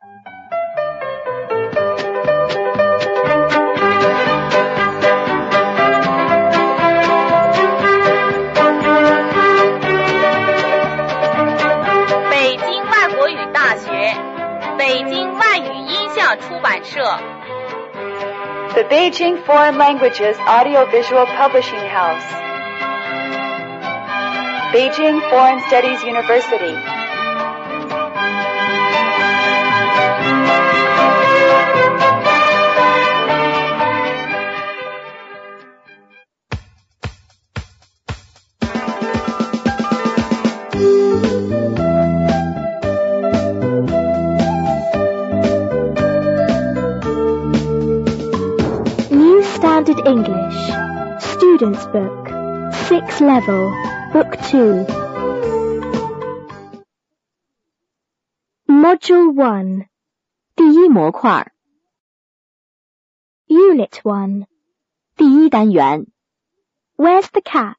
北京外国语大学，北京外语音像出版社。 The Beijing Foreign Languages Audiovisual Publishing House. Beijing Foreign Studies University. New Standard English, Student's Book, 6th Level, Book 2. Module 1, 第一模块 Unit 1, 第一单元 Where's the cat?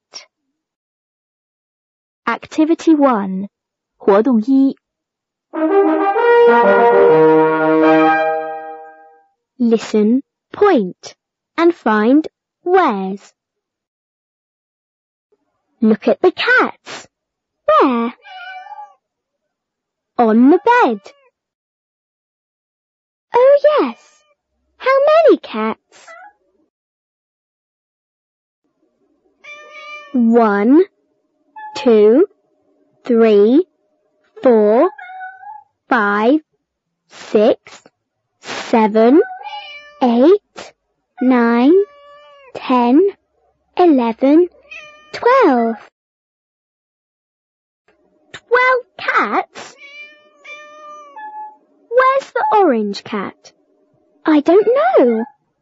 Activity 1, 活动一 Listen, point, and find where's. Look at the cats. Where? On the bed. Oh yes. How many cats? 1, 2, 3, 4, 5, 6, 7, 8, 9, 10, 11, 12. 12 cats? Where's the orange cat? I don't know.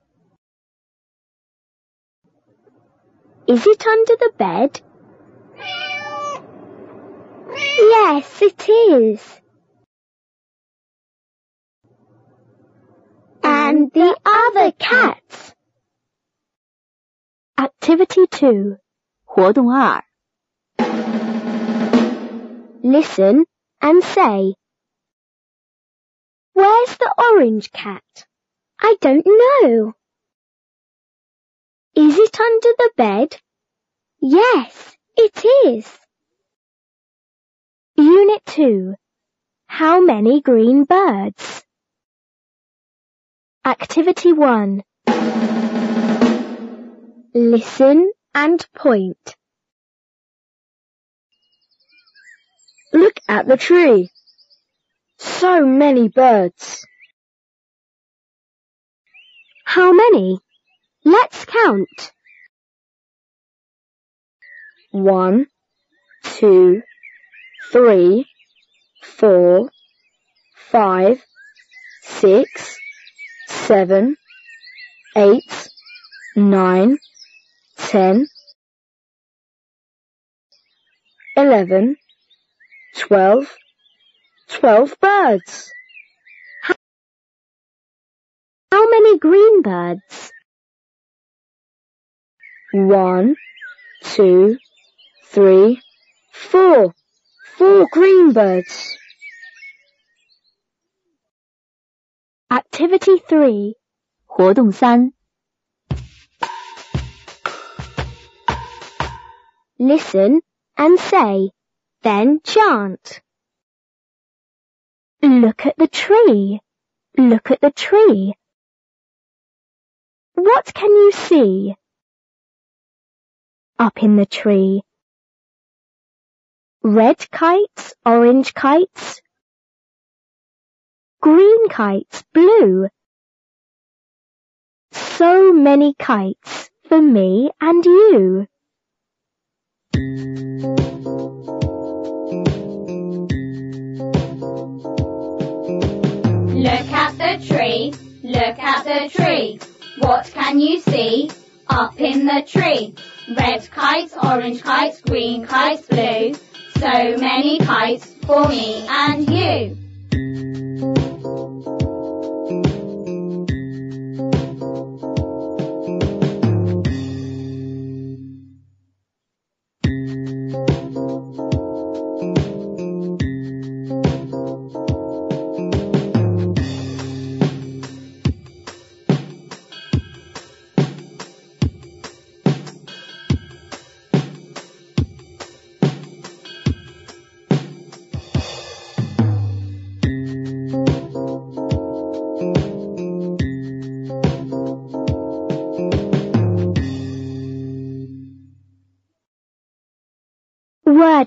Is it under the bed? Yes, it is. And the other cats? Activity 2. 活动二 Listen and say. Where's the orange cat? I don't know. Is it under the bed? Yes, it is. Unit 2. How many green birds? Activity 1. Listen and point. Look at the tree. So many birds. How many? Let's count. 1, 2, 3, 4, 5, 6, 7, 8, 9, 10, 11, 12, 12 birds. How many green birds? 1, 2, 3, 4. 4 green birds. Activity 3. 活动三 Listen and say, then chant. Look at the tree. Look at the tree. What can you see? Up in the tree. Red kites, orange kites. Green kites, blue. So many kites for me and you. Look at the tree, look at the tree. What can you see? Up in the tree. Red kites, orange kites, green kites, blue. So many kites for me and you.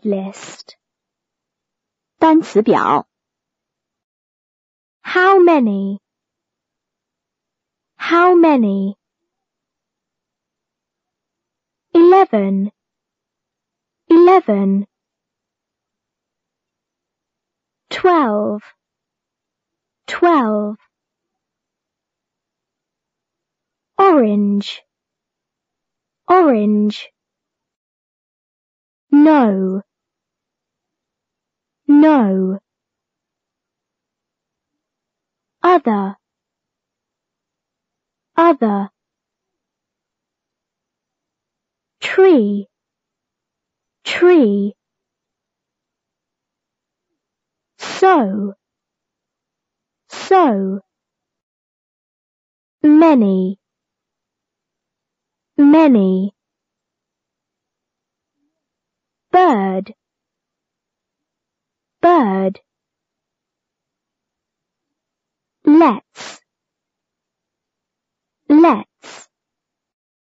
list. 单词表 How many? How many? 11. 11. 12. 12. Orange. Orange. No. No. Other. Other. Tree. Tree. So. So. Many. Many. Bird. Bird. Let's.